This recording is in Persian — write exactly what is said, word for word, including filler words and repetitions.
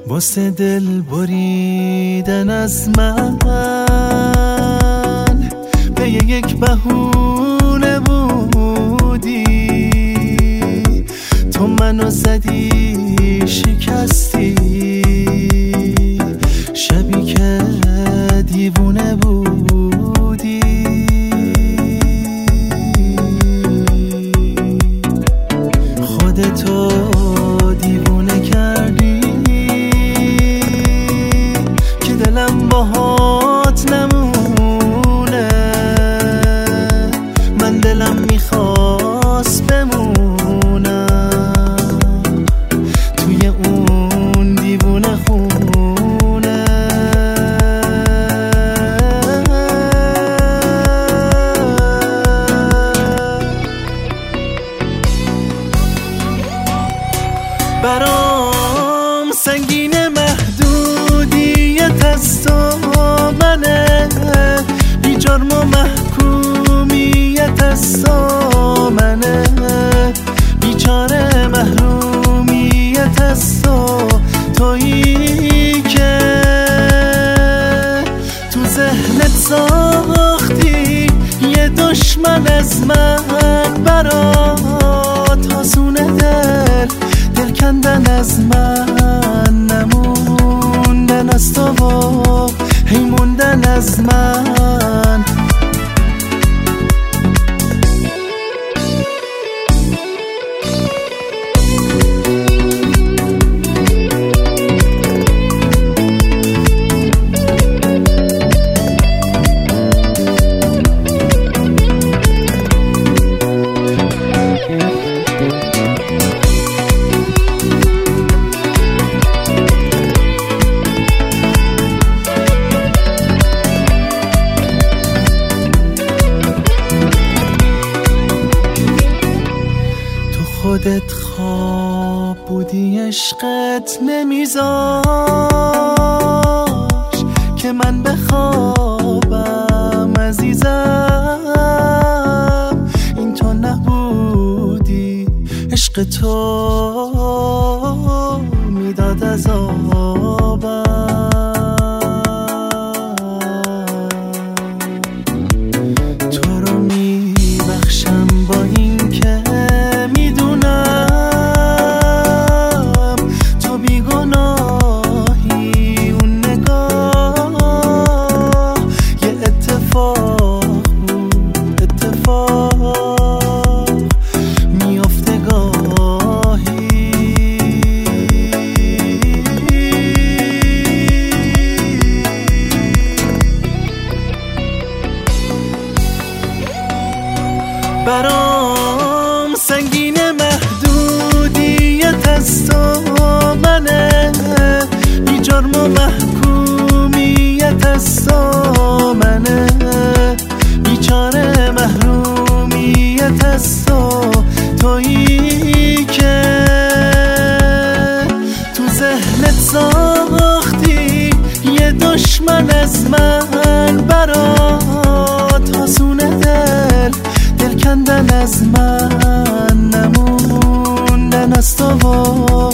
واسه دل بریدن از من به یک بهونه بودی، تو منو زدی شکستی، شبی که دیوونه بودی. خودتو دیوونه کردی که دلم باهات نمونه، من دلم میخواست بمونم توی اون دیوونه خونه. برام سنگین محدودیت از تو منه، بی جرم و محکومیت از تو منه، بیچاره محرومیت از تو، تویی که تو ذهنت ساختی یه دشمن از من، برات آسونه دل دل کندن از من، نموندن از تو و هی موندن از من. خودت خواب بودی، عشقت نمیذاش که من بخوابم عزیزم، این تو نبودی، عشق تو میداد عذابم. تو رو میبخشم با این که برام سنگین محدودیت از تو منه، بی جرم و محکومیت از تو منه، بیچاره محرومیت از تو، تویی که تو ذهنت ساختی یه دشمن از من، برات آسونه دل دل کندن از من، نموندن از تو.